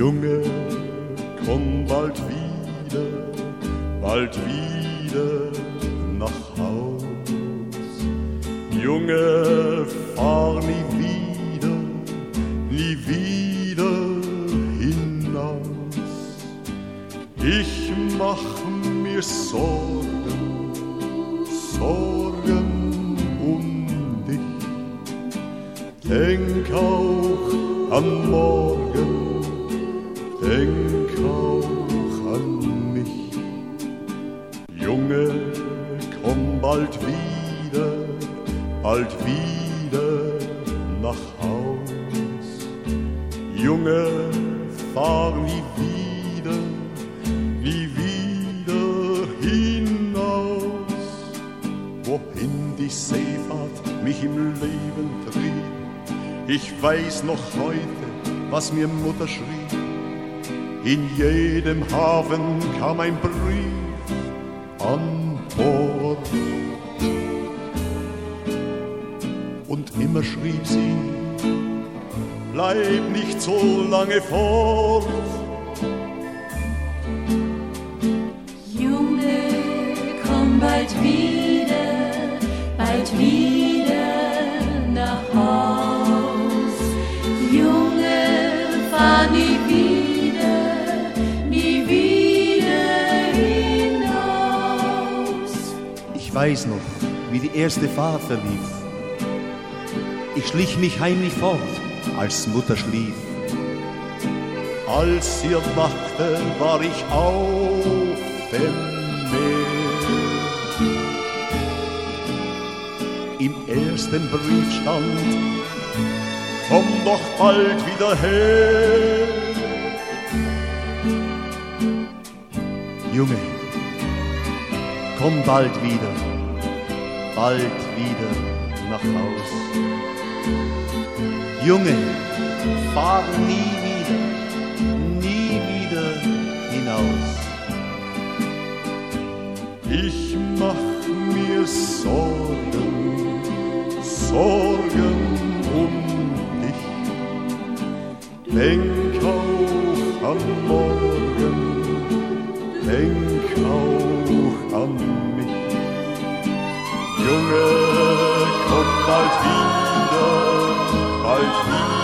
Junge, komm bald wieder nach Haus. Junge, fahr nie wieder hinaus. Ich mach mir Sorgen um dich. Denk auch an morgen, denk auch an mich. Junge, komm bald wieder nach Haus. Junge, fahr nie wieder hinaus. Wohin die Seefahrt mich im Leben trieb, ich weiß noch heute, was mir Mutter schrieb. In jedem Hafen kam ein Brief an Bord. Und immer schrieb sie, bleib nicht so lange fort. Junge, komm bald wieder nach Haus. Junge, fahr nie wieder hinaus. Ich weiß noch, wie die erste Fahrt verlief. Ich schlich mich heimlich fort, als Mutter schlief. Als sie erwachte, war ich auf dem Meer. Im ersten Brief stand, komm doch bald wieder her. Junge, komm bald wieder nach Haus. Junge, fahr nie wieder hinaus. Ich mach mir Sorgen um dich. Denk auch an morgen, denk auch an mich. Junge, komm bald wieder